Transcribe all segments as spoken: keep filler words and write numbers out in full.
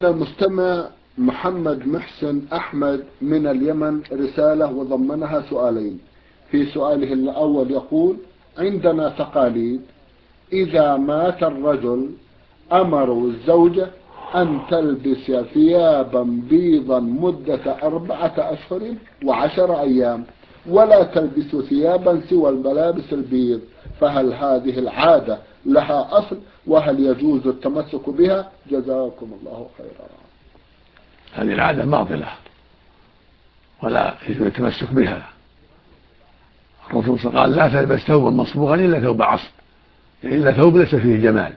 المستمع محمد محسن أحمد من اليمن رسالة وضمنها سؤالين. في سؤاله الأول يقول: عندنا تقاليد إذا مات الرجل أمروا الزوجة أن تلبس ثيابا بيضا مدة أربعة أشهر وعشر أيام، ولا تلبس ثيابا سوى الملابس البيض، فهل هذه العادة لها أصل؟ وهل يجوز التمسك بها؟ جزاكم الله خيرا. هذه العادة باطلة ولا يجوز التمسك بها. الرسول صلى الله عليه وسلم قال: لا تلبس ثوبا مصبوغا إلا ثوب عصر، يعني إلا ثوب ليس فيه جمال.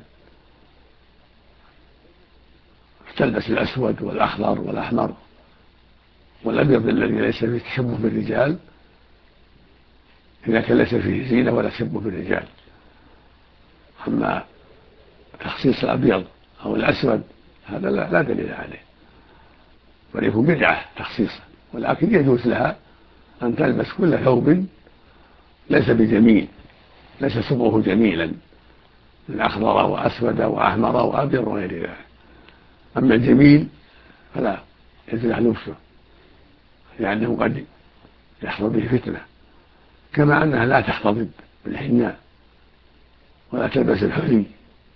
تلبس الأسود والأخضر والأحمر والأبيض الذي ليس فيه تشبه بالرجال، إذا كان ليس فيه زينة ولا تشبه بالرجال. أما تخصيص الأبيض أو الأسود هذا لا, لا دليل عليه، وليكون بدعة تخصيصه، ولكن يجوز لها أن تلبس كل ثوب ليس بجميل، ليس صبغه جميلا من أخضر وأسود وأحمر وأبيض وغير ذلك. أما الجميل فلا يجوز أن لبسه، لأنه قد يحصل به فتنة، كما أنها لا تختضب بالحناء ولا تلبس الحلي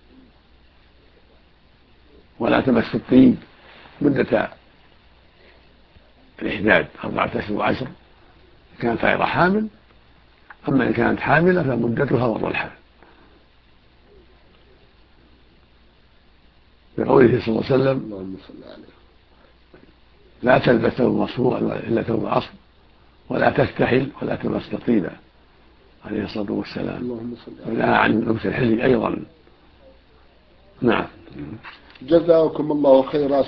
ولا تمس الطيب مدة الإحداد أربعة أشهر وعشر إن كانت غير حامل. أما إن كانت حاملة فمدتها وضع الحمل، بقوله صلى الله عليه وسلم: لا تلبس ثوب مصبوغ إلا ثوب عصر، ولا تكتحل ولا تمس طيبا، عليه الصلاة والسلام. ونهى عن لبس الحلي أيضا. نعم. جزاكم الله خيرا.